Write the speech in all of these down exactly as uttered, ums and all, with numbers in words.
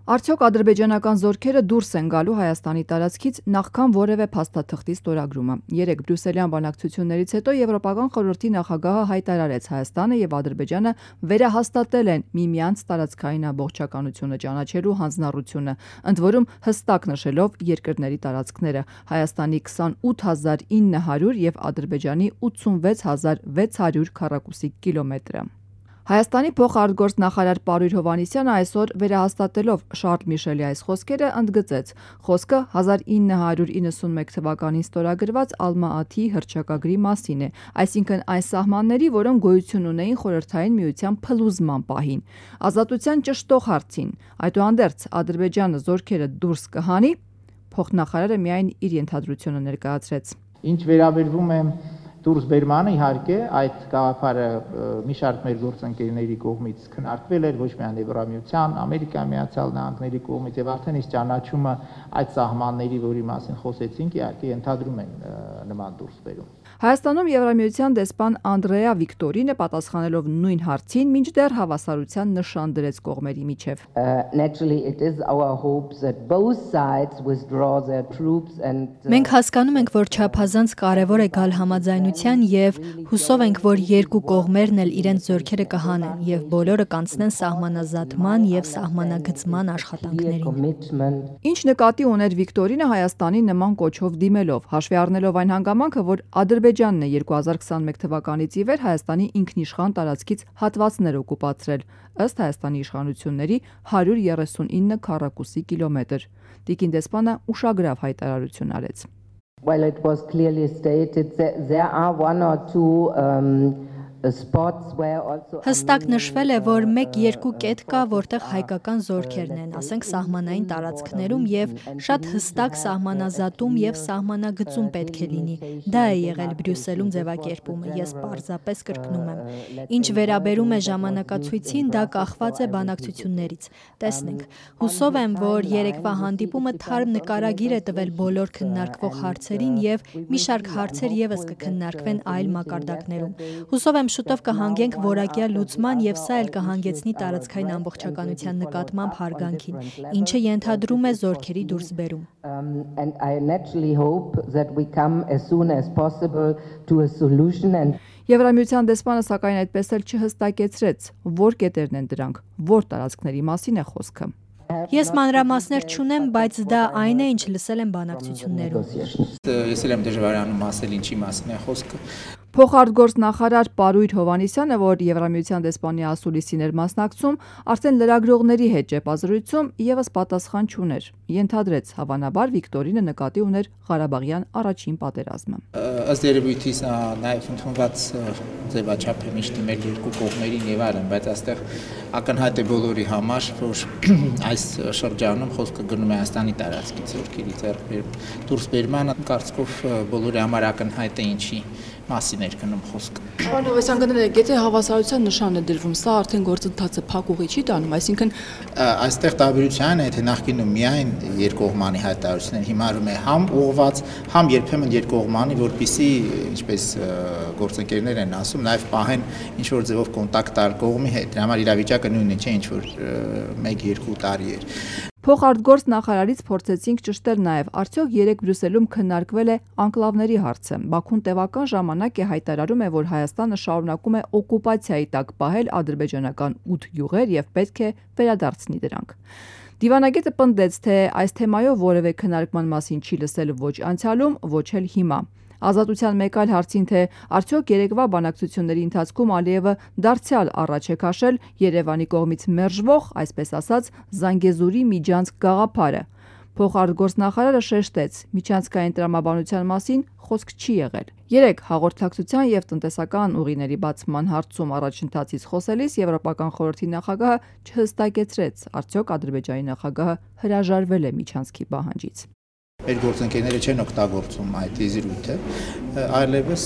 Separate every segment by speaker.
Speaker 1: Արդյոք ադրբեջանական զորքերը դուրս են գալու Հայաստանի տարածքից նախքան որևէ փաստաթղթի ստորագրումը։ Երեկ բրյուսելյան բանակցություններից հետո Եվրոպական խորհրդի նախագահը հայտարարեց Հայաստանը եւ Ադրբեջանը վերահաստատել են միմյանց տարածքային ամբողջականությունը ճանաչելու հանձնառությունը, ընդ որում հստակ նշելով երկրների տարածքները՝ Հայաստանի քսանութ հազար ինը հարյուր եւ Ադրբեջանի ութսունվեց հազար վեց հարյուր քառակուսի կիլոմետրը։ Հայաստանի փոխարտգործնախարար Պարույր Հովհաննիսյանը այսօր վերահաստատելով Շարլ Միշելի այս խոսքերը ընդգծեց. խոսքը հազար ինը հարյուր իննսունմեկ թվականին ստորագրված Ալմա-Աթիի հռչակագրի մասին է, այսինքն այն սահմանների, որոնք գոյություն ունեին Խորհրդային Միության փլուզման պահին։ Ազատության ճշտող հարցին, այդուհանդերձ Ադրբեջանը զորքերը դուրս կհանի, փոխնախարարը միայն իր ենթադրությունը ներկայացրեց։
Speaker 2: Ինչ վերաբերվում է դուրս բերմանը, իհարկե այդ գաղափարը մի շարք մեր գործընկերների կողմից քննարկվել էր ոչ միայն Եվրամիության, Ամերիկայի Միացյալ Նահանգների կողմից եւ արդեն իսկ ճանաչումը այդ սահմանների, որի մասին խոսեցինք, իհարկե ընդհանրում են նման դուրս բերում։
Speaker 1: Հայաստանում Եվրամիության դեսպան Անդրեա Վիկտորինը պատասխանելով նույն հարցին մինչդեռ հավասարության նշան դրեց կողմերի միջև։
Speaker 3: Մենք հասկանում ենք, որ չափազանց կարևոր է գալ համաձայնության եւ հուսով ենք, որ երկու կողմերն էլ իրենց զորքերը կհանեն եւ բոլորը կանցնեն սահմանազատման եւ սահմանագծման աշխատանքներին։
Speaker 1: Ինչ նկատի ուներ Վիկտորինը Հայաստանի նման կոչով դիմելով, հաշվի առնելով այն հանգամանքը, որ Ադրբեջանն է երկու հազար քսանմեկ թվականից ի վեր Հայաստանի ինքնիշխան տարածքից հատվածներ օկուպացրել, ըստ Հայաստանի իշխանությունների հարյուր երեսունինը քառակուսի կիլոմետր։ Տիկին դեսպանը ուշագրավ հայտարարություն արեց։
Speaker 4: While it was clearly stated that there are one or two um,
Speaker 3: Հստակ նշվել է, որ մեկ-երկու կետ կա, որտեղ հայկական զորքերն են, ասենք սահմանային տարածքներում եւ շատ հստակ սահմանազատում եւ սահմանագծում պետք է լինի։ Դա է եղել Բրյուսելում ձևակերպումը, ես պարզապես կրկնում եմ։ Ինչ վերաբերում է ժամանակացույցին, դա կախված է բանակցություններից։ Տեսնենք։ Հուսով եմ, որ երեկվա հանդիպումը թարմ նկարագիր է տվել բոլոր քննարկվող հարցերին եւ մի շարք հարցեր եւս կքննարկվեն այլ մակարդակներում։ Հուսով եմ շուտով կհանգենք որակյալ լուծման եւ սա էլ կհանգեցնի տարածքային ամբողջականության նկատմամբ հարգանքին, ինչը ենթադրում է զորքերի դուրսբերում։
Speaker 1: Եվրամիության դեսպանը սակայն այդպես էլ չհստակեցրեց, որ կետերն են դրանք, որ տարածքների մասին է խոսքը։
Speaker 3: Ես մանրամասներ չունեմ, բայց դա այն է, ինչ լսել եմ բանակցություններում։
Speaker 2: Ես էլ եմ դժվարանում ասել ինչի մասին է խոսքը։
Speaker 1: Փոխարտգործնախարար Պարույր Հովհաննիսյանը, որ Եվրամիության դեսպանի ասուլիսին էր մասնակցում, արդեն լրագրողների հետ ճեպազրույցում եւս պատասխան չուներ։ Ենթադրեց, հավանաբար Վիկտորինը նկատի ուներ Ղարաբաղյան առաջին պատերազմը։
Speaker 2: Ըստ երևույթի սա նաեւ ընդունված ձևաչափ է միշտ մեր երկու կողմերին եւ այլն, բայց այստեղ ակնհայտ է բոլորի համար, որ այս շրջանում խոսքը գնում է Հայաստանի տարածքից զորքերի դուրսբերմանը, կարծիքով բոլորի համար ակնհայտ է ինչի մասին էր գնում խոսքը։
Speaker 5: Պարոն Հովհաննիսյան, կներեք, եթե հավասարության նշան է դրվում, սա արդեն գործընթացը փակուղի չի տանում, այսինքն
Speaker 2: այստեղ տարբերությունն է, թե նախկինում միայն երկկողմանի հայտարարություններ հիմարում է համ ուղղված, համ երբեմն երկկողմանի, որպիսի, ինչպես գործընկերներ են ասում, նաև պահեն ինչ որ ձևով կոնտակտ տալ կողմի հետ։ Դրա համար իրավիճակը նույնն չէ, ինչ որ մեկ-երկու տարի էր։
Speaker 1: Փոխարտգործ նախարարից փորձեցինք ճշտել նաև, արդյոք երեկ Բրյուսելում քննարկվել է անկլավների հարցը։ Բաքուն տևական ժամանակ է հայտարարում է, որ Հայաստանը շարունակում է օկուպացիայի տակ պահել ադրբեջանական ութ գյուղեր եւ պետք է վերադարձնի դրանք։ Դիվանագետը պնդեց, թե այս թեմայով որևէ քննարկման մասին չի լսել ոչ անցյալում, ոչ էլ հիմա։ Ազատության մեկ այլ հարցին, թե արդյոք երեկվա բանակցությունների ընթացքում Ալիևը դարձյալ առաջ է քաշել Երևանի կողմից մերժվող, այսպես ասած, Զանգեզուրի միջանցք գաղափարը։ Փոխարտգործնախարարը շեշտեց, միջանցքային տրամաբանության մասին խոսք չի եղել։ Երեք հաղորդակցության եւ տնտեսական ուղիների բացման հարցում առաջընթացից խոսելիս Եվրոպական խորհրդի նախագահը չհստակեցրեց, արդյոք Ադրբեջանի նախագահը հրաժարվել է միջանցքի պահանջից։
Speaker 2: Մեր գործընկերները չեն օգտագործում այդ զրույթը, այլևս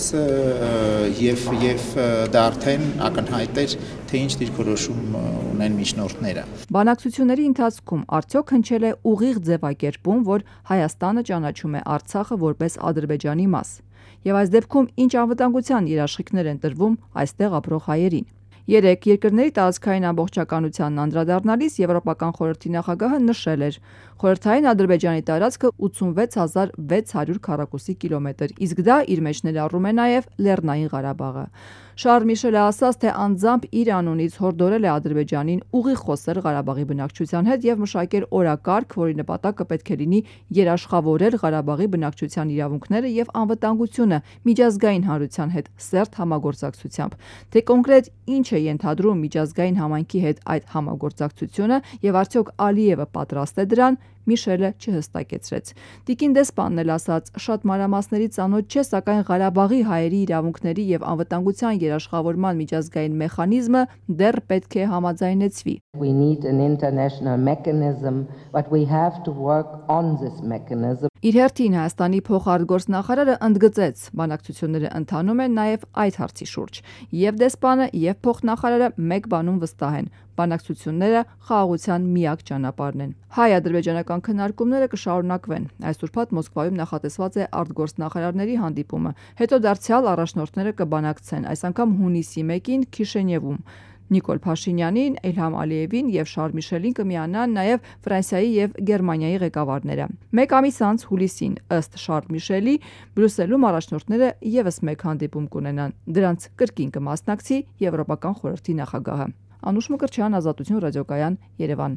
Speaker 2: եւ եւ դա արդեն ակնհայտ էր, թե ինչ դիրքորոշում ունեն միջնորդները։
Speaker 1: Բանակցությունների ընթացքում արդյոք հնչել է ուղիղ ձևակերպում, որ Հայաստանը ճանաչում է Արցախը որպես Ադրբեջանի մաս, եւ այս դեպքում ինչ անվտանգության երաշխիքներ են տրվում այստեղ ապրող հայերին։ Երեք երկրների տարածքային ամբողջականությանն անդրադառնալիս Եվրոպական խորհրդի նախագահը նշել էր. խորհրդային Ադրբեջանի տարածքը ութսունվեց հազար վեց հարյուր քառակուսի կիլոմետր, իսկ դա իր մեջ ներառում է նաև Լեռնային Ղարաբաղը։ Շարլ Միշելը ասաց, թե անձամբ իր անունից հորդորել է Ադրբեջանին ուղիղ խոսել Ղարաբաղի բնակչության հետ եւ մշակել օրակարգ, որի նպատակը պետք է լինի երաշխավորել Ղարաբաղի բնակչության իրավունքները եւ անվտանգությունը միջազգային հանրության հետ սերտ համագործակցությամբ։ Թե կոնկրետ ինչ է ենթադրում միջազգային համայնքի հետ այդ համագործակցությունը եւ արդյոք Ալիևը պատրաստ է դրան, Միշելը չհստակեցրեց։ Տիկին դեսպանն էլ ասաց, շատ մանրամասների ծանոթ չէ, սակայն Ղարաբաղի հայերի իրավունքների եւ անվտանգության երաշխավորման միջազգային մեխանիզմը դեռ պետք է համաձայնեցվի։
Speaker 4: We need an international mechanism, but we have to work on this mechanism.
Speaker 1: Իր հերթին Հայաստանի փոխարտգործնախարարը ընդգծեց, բանակցությունները ընթանում են նաև այդ հարցի շուրջ։ Եվ դեսպանը, եւ փոխնախարարը մեկ բանում վստահ են. բանակցությունները խաղաղության միակ ճանապարհն են։ Հայ-ադրբեջանական քննարկումները կշարունակվեն։ Այս ուրբաթ Մոսկվայում նախատեսված է արտգործնախարարների հանդիպումը, հետո դարձյալ առաջնորդները կբանակցեն, այս անգամ հունիսի մեկին Քիշինևում։ Նիկոլ Փաշինյանին, Էլհամ Ալիևին եւ Շարլ Միշելին կմիանան նաեւ Ֆրանսիայի եւ Գերմանիայի ղեկավարները։ Մեկ ամիս անց հուլիսին, ըստ Շարլ Միշելի, Բրյուսելում առաջնորդները եւս մեկ հանդիպում կունենան։ Դրանց կրկին կմասնակցի Եվրոպական խորհրդի նախագահը։ Անուշ Մկրտչյան, Ազատություն ռադիոկայան, Երևան։